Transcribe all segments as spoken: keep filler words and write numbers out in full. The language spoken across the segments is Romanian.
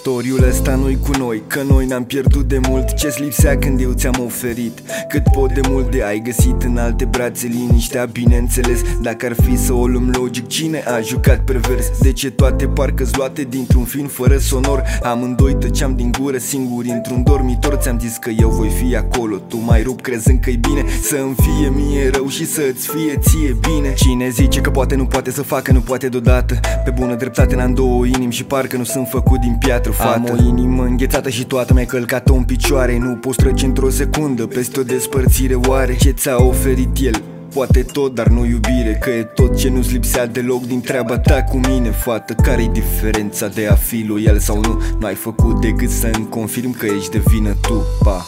Storiul ăsta nu-i cu noi, că noi n-am pierdut de mult ce-ți lipsea când eu ți-am oferit cât pot de mult de ai găsit în alte brațe liniștea. Bineînțeles, dacă ar fi să o luăm logic, cine a jucat pervers? De ce toate parcă-s luate dintr-un film fără sonor? Amândoi tăceam din gură singuri într-un dormitor. Ți-am zis că eu voi fi acolo, tu mai rup crezând că-i bine să-mi fie mie rău și să-ți fie ție bine. Cine zice că poate nu poate să facă, nu poate deodată. Pe bună dreptate n-am două inimi și parcă nu sunt făcut din piatră, fată. Am o inimă înghețată și toată mi-ai călcat-o în picioare. Nu poți trece într-o secundă peste o despărțire. Oare ce ți-a oferit el? Poate tot, dar nu iubire, că e tot ce nu-ți lipsea deloc din treaba ta cu mine, fată. Care-i diferența de a fi loial sau nu? Nu ai făcut decât să-mi confirm că ești de vină tu, pa.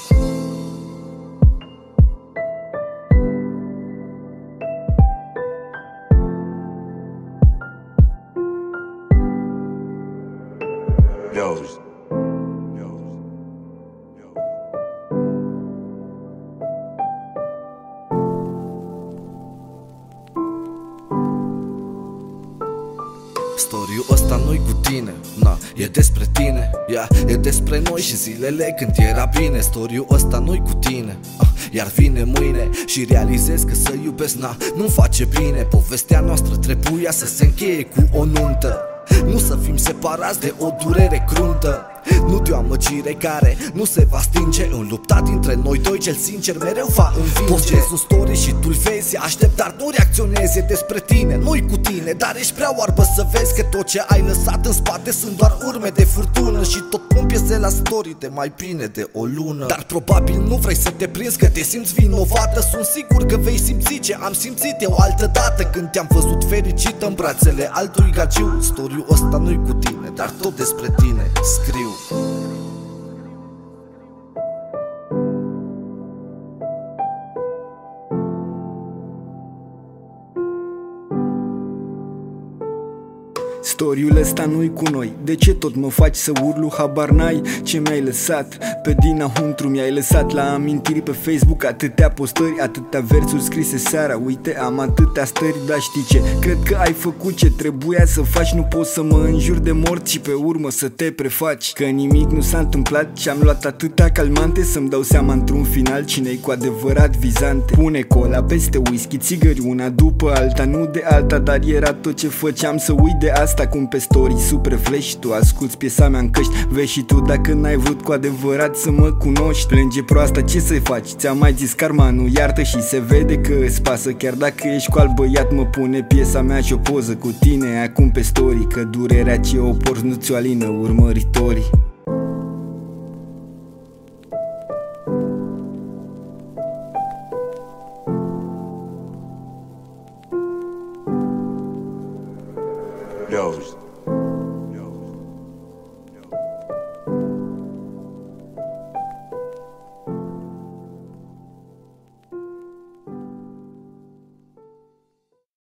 Yo. Storiul ăsta nu-i cu tine, na, e despre tine, yeah, e despre noi și zilele când era bine. Storiul ăsta nu-i cu tine, ah, iar vine mâine și realizez că să iubesc, na, nu-mi face bine. Povestea noastră trebuia să se încheie cu o nuntă, nu să fim separați de o durere cruntă. Nu de o amăgire care nu se va stinge, în lupta dintre noi doi cel sincer mereu va învinge. Postez un story și tu-l vezi, aștept dar nu reacționezi. E despre tine, nu-i cu tine, dar ești prea oarbă să vezi că tot ce ai lăsat în spate sunt doar urme de furtună. Și tot pun piese la story de mai bine de o lună. Dar probabil nu vrei să te prinzi că te simți vinovată. Sunt sigur că vei simți ce am simțit eu altă dată când te-am văzut fericită în brațele altui gagiu. Storiul ăsta nu-i cu tine, dar tot despre tine scriu. Storiul ăsta nu-i cu noi, de ce tot mă faci să urlu? Habar n-ai ce mi-ai lăsat pe dinăuntru. Mi-ai lăsat la amintiri pe Facebook atâtea postări, atâtea versuri scrise seara. Uite, am atâtea stări, dar știi ce? Cred că ai făcut ce trebuia să faci. Nu poți să mă înjuri de mort și pe urmă să te prefaci că nimic nu s-a întâmplat și am luat atâtea calmante să-mi dau seama într-un final cine-i cu adevărat vizante. Pune cola peste whisky, țigări una după alta, nu de alta, dar era tot ce făceam să uit de asta. Cum pe story sub reflex tu asculti piesa mea în căști. Vezi și tu dacă n-ai vrut cu adevărat să mă cunoști. Plânge proasta, ce să-i faci? Ți-am mai zis, karma nu iartă și se vede că îți pasă. Chiar dacă ești cu alt băiat, mă pune piesa mea și o poză cu tine acum pe story, că durerea ce o porți nu ți-o alină urmăritorii.